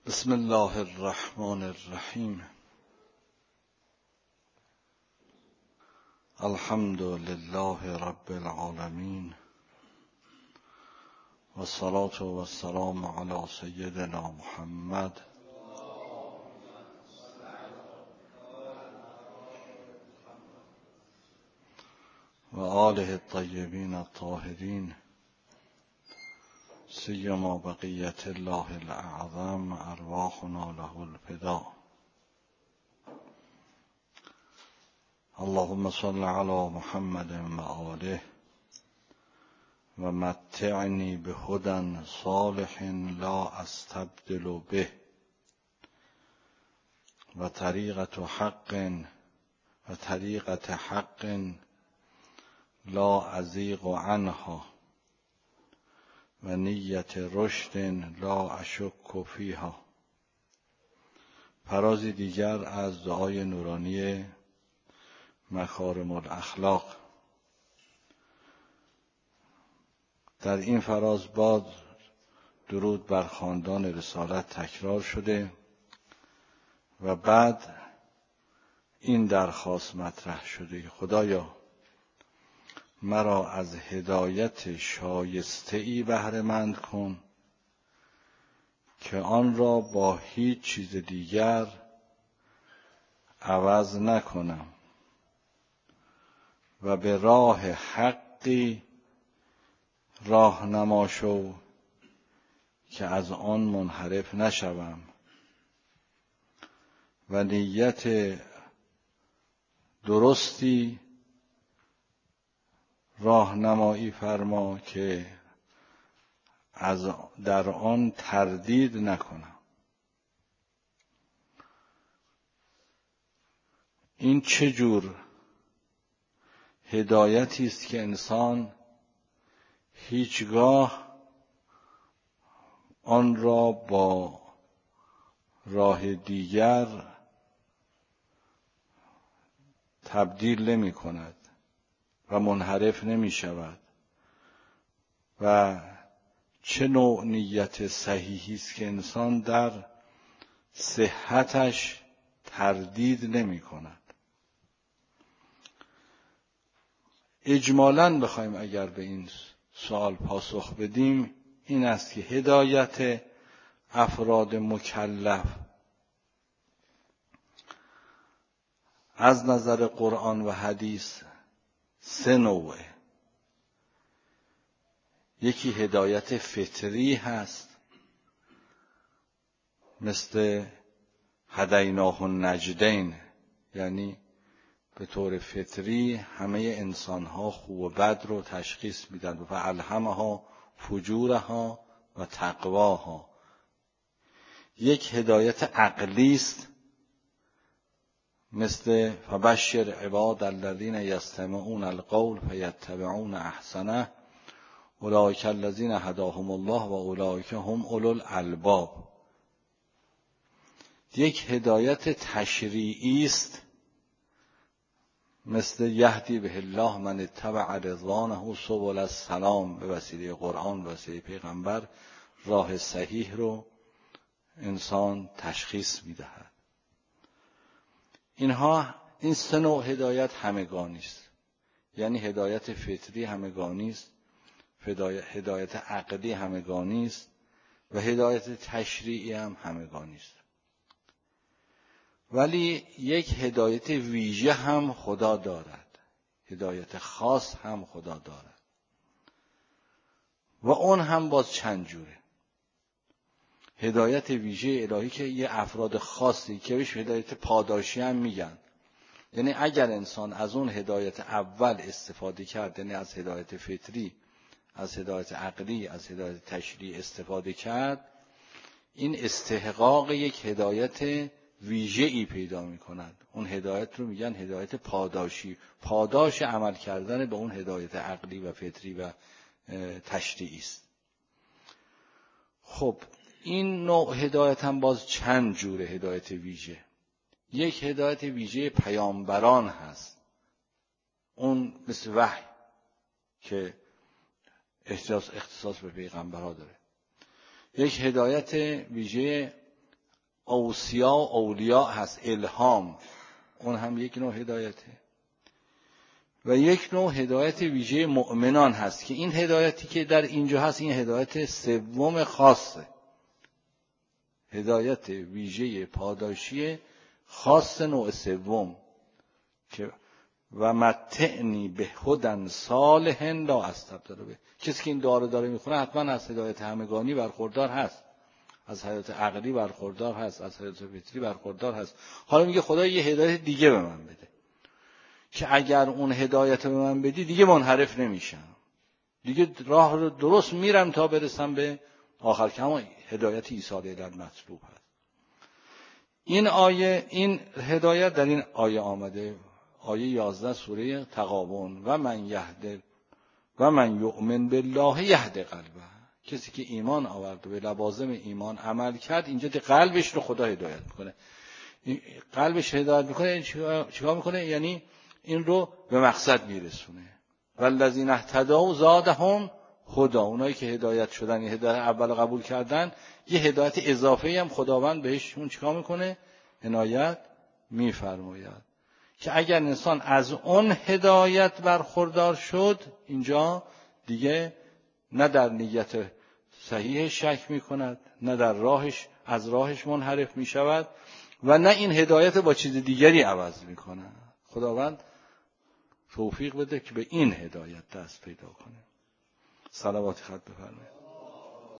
بسم الله الرحمن الرحیم. الحمد لله رب العالمین و الصلاة و السلام علی سیدنا محمد و آله الطیبین الطاهرین، سیما بقیت الله الاعظم ارواحنا له الفدا. اللهم صل علی محمد و آله و متعنی بهدى صالح لا استبدل به و طریقة حق لا ازیغ عنها و نیت رشد لا اشک فیها. فرازی دیگر از دعای نورانی مکارم الاخلاق. در این فراز باز درود بر خاندان رسالت تکرار شده و بعد این درخواست مطرح شده که خدایا مرا از هدایت شایسته‌ای بهره مند کن که آن را با هیچ چیز دیگر عوض نکنم و به راه حقی راهنما شو که از آن منحرف نشوم و نیت درستی راهنمایی فرما که در آن تردید نکنم. این چه جور هدایتی است که انسان هیچگاه آن را با راه دیگر تبدیل نمی کند و منحرف نمی شود و چه نوع نیت صحیحی است که انسان در صحتش تردید نمی کند. اجمالاً بخوایم اگر به این سوال پاسخ بدیم این است که هدایت افراد مکلف از نظر قرآن و حدیث سه نوعه. یکی هدایت فطری هست، مثل هدیناه النجدین، یعنی به طور فطری همه انسانها خوب و بد رو تشخیص میدن و الهمها فجورها و تقواها. یک هدایت عقلی است، مثل فبشر عباد الذین یستمعون القول فیتبعون احسنه اولئک الذین هداهم الله و اولئک هم اولو الالباب. یک هدایت تشریعی است، مثل یهدی به الله من اتبع رضوانه سبل السلام. به وسیله قرآن و وسیله پیغمبر راه صحیح رو انسان تشخیص میدهد. این سه نوع هدایت همگانی است، یعنی هدایت فطری همگانی است، هدایت عقلی همگانی است و هدایت تشریعی هم همگانی است. ولی یک هدایت ویژه هم خدا دارد، هدایت خاص هم خدا دارد و اون هم باز چند جوره. هدایت ویژه الهی که یه افراد خاصی که بهش هدایت پاداشی هم میگن، یعنی اگر انسان از اون هدایت اول استفاده کرد، یعنی از هدایت فطری، از هدایت عقلی، از هدایت تشریعی استفاده کرد، این استحقاق یک هدایت ویژه‌ای پیدا می‌کند. اون هدایت رو میگن هدایت پاداشی، پاداش عمل کردن به اون هدایت عقلی و فطری و تشریعی است. خب این نوع هدایت هم باز چند جور هدایت ویژه. یک هدایت ویژه پیامبران هست، اون مثل وحی که اختصاص به پیغمبرها داره. یک هدایت ویژه اوصیا و اولیاء هست، الهام، اون هم یک نوع هدایته. و یک نوع هدایت ویژه مؤمنان هست که این هدایتی که در اینجا هست این هدایت سوم خاصه، هدایت ویژه پاداشی خاص نوع سوم که و متعنی به هدن صالح لا استبدل به. کسی که این داره میخونه حتما از هدایت همگانی برخوردار هست، از هدایت عقلی برخوردار هست، از هدایت فطری برخوردار هست. حالا میگه خدا یه هدایت دیگه به من بده که اگر اون هدایت به من بدی دیگه منحرف نمیشم، دیگه راه رو درست میرم تا برسم به آخر، که همون هدایت ایصال الی المطلوب هست. این آیه، این هدایت در این آیه آمده، آیه 11 سوره تغابن، و من یؤمن بالله یهد قلبه. کسی که ایمان آورد و به لوازم ایمان عمل کرد، اینجا قلبش رو خدا هدایت میکنه. قلبش هدایت میکنه یعنی چیکار میکنه؟ یعنی این رو به مقصد میرسونه. والذین اهتدوا زادهم هدی. اونایی که هدایت شدن، هدایت اول قبول کردن، یه هدایت اضافه هم خداوند بهشون چیکار میکنه؟ عنایت میفرماید. که اگر انسان از اون هدایت برخوردار شد، اینجا دیگه نه در نیت صحیح شک میکند، نه در راهش از راهش منحرف میشود، و نه این هدایت با چیز دیگری عوض میکنه. خداوند توفیق بده که به این هدایت دست پیدا کنه. صلوات خط بفرمایید.